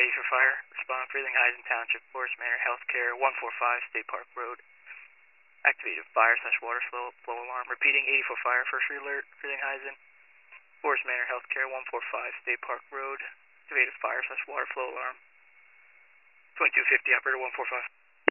80 for fire. Respond Frelinghuysen Township, Forest Manor Healthcare, 145 State Park Road. Activated fire / water flow alarm. Repeating 80 for fire. First alert, Frelinghuysen. Forest Manor Healthcare, 145 State Park Road. Activated fire / water flow alarm. 2250, operator 145.